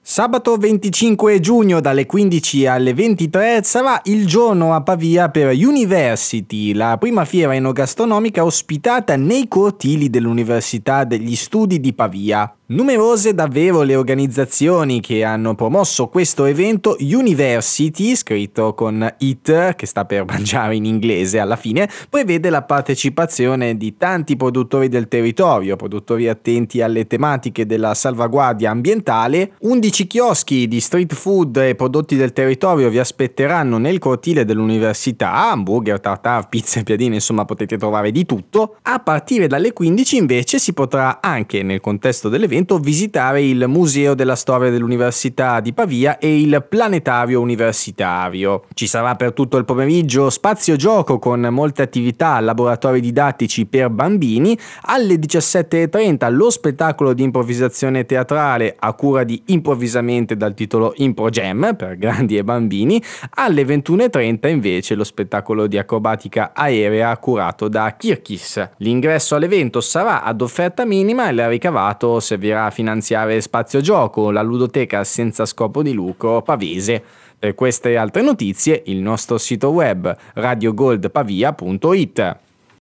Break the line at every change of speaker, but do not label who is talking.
Sabato 25 giugno dalle 15 alle 23 sarà il giorno a Pavia per University, la prima fiera enogastronomica ospitata nei cortili dell'Università degli Studi di Pavia. Numerose davvero le organizzazioni che hanno promosso questo evento. University, scritto con IT, che sta per mangiare in inglese alla fine, prevede la partecipazione di tanti produttori del territorio, produttori attenti alle tematiche della salvaguardia ambientale. 11 chioschi di street food e prodotti del territorio vi aspetteranno nel cortile dell'università, hamburger, tartare, pizze, piadine, insomma potete trovare di tutto. A partire dalle 15 invece si potrà anche nel contesto dell'evento visitare il Museo della Storia dell'Università di Pavia e il Planetario Universitario. Ci sarà per tutto il pomeriggio spazio gioco con molte attività, laboratori didattici per bambini. Alle 17:30 lo spettacolo di improvvisazione teatrale a cura di Improvvisamente dal titolo Impro Jam per grandi e bambini. Alle 21:30 invece lo spettacolo di acrobatica aerea curato da Kirkis. L'ingresso all'evento sarà ad offerta minima e il ricavato servirà a finanziare spazio gioco, la ludoteca senza scopo di lucro pavese. Per queste e altre notizie il nostro sito web radiogoldpavia.it.